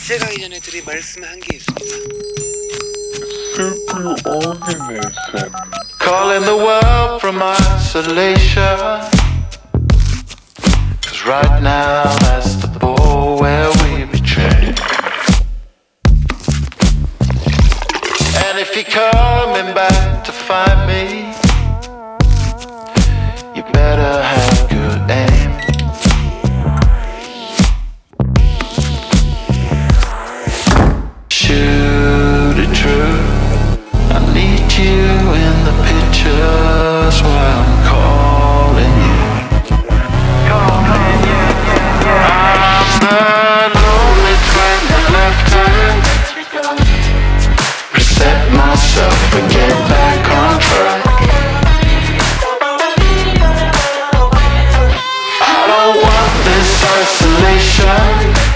제가 이전에 드린 말씀 한 게 있습니다. Superorganism. Calling the world from isolation. 'Cause right now that's the ball where we betray. And if you're coming back to find me, you better have good aim. Shoot it true. I need you in the pictures while I'm calling you. I'm the lonely friend that left hand. Reset myself and get back on track. I don't want this isolation.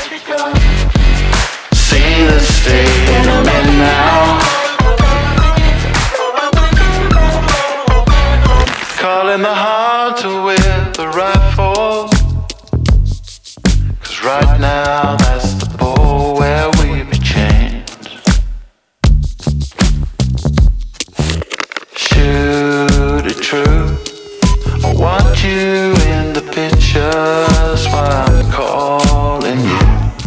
See the state I'm in now. Calling the hunter with the rifle. 'Cause right now that's the ball where we be chained. Shoot it true. I want you in the pictures while I'm calling you.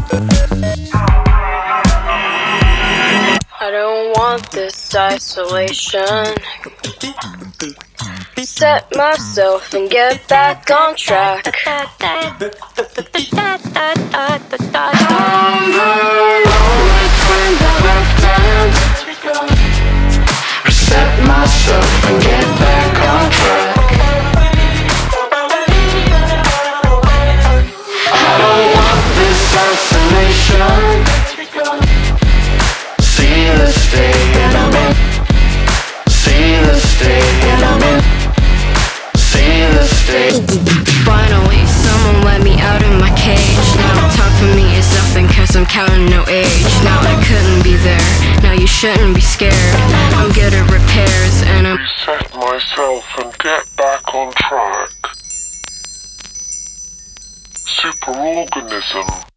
I don't want this isolation. Set myself and get back on track. I'm the lonely friend that left hand. Reset myself and get back on track. I don't want this isolation. See the state I'm in. See the state I'm in. See the state. Finally, someone let me out of my cage. Now talk for me is nothing cause I'm counting no age. Now I couldn't be there, now you shouldn't be scared. I'm good at repairs and I'm Reset myself and get back on track. Superorganism.